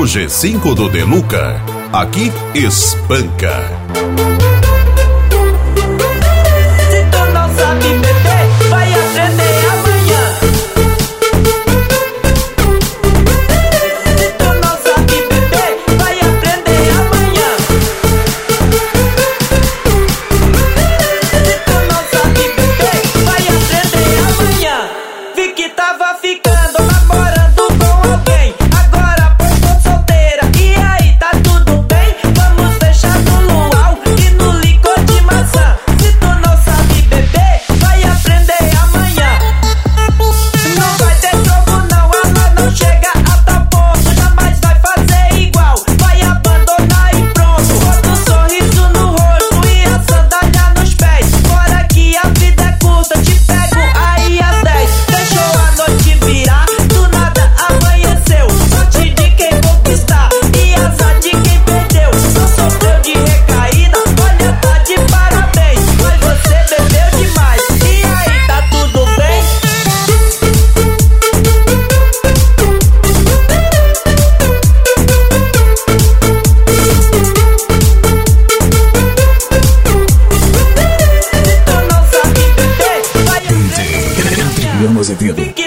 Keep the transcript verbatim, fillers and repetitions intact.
no G cinco do Deluca. Aqui espanca. Se tu não sabe beber, vai aprender amanhã. Se tu não sabe beber, vai aprender amanhã. Se tu não sabe beber, vai aprender amanhã. Vi que tava ficando, namorando com alguém. Agora pois tô solteira, e aí, tá tudo bem? Vamos fechar no luau e no licor de maçã. Se tu não sabe beber, vai aprender amanhã. Não vai ter troco não, ela não chega a tal ponto. Jamais vai fazer igual, vai abandonar e pronto. Bota um sorriso no rosto e a sandália nos pés. Bora que a vida é curta, te pego aí às dez. Deixou a noite virar, do nada amanheceu. Sorte de quem conquistar e azar de quem perdeu. Não sofreu de recaída, olha, tá de parabéns. Mas você bebeu demais, e aí, tá tudo bem? Se tu não sabe beber, vai aprender amanhã. Adriano Azevedo. Vi que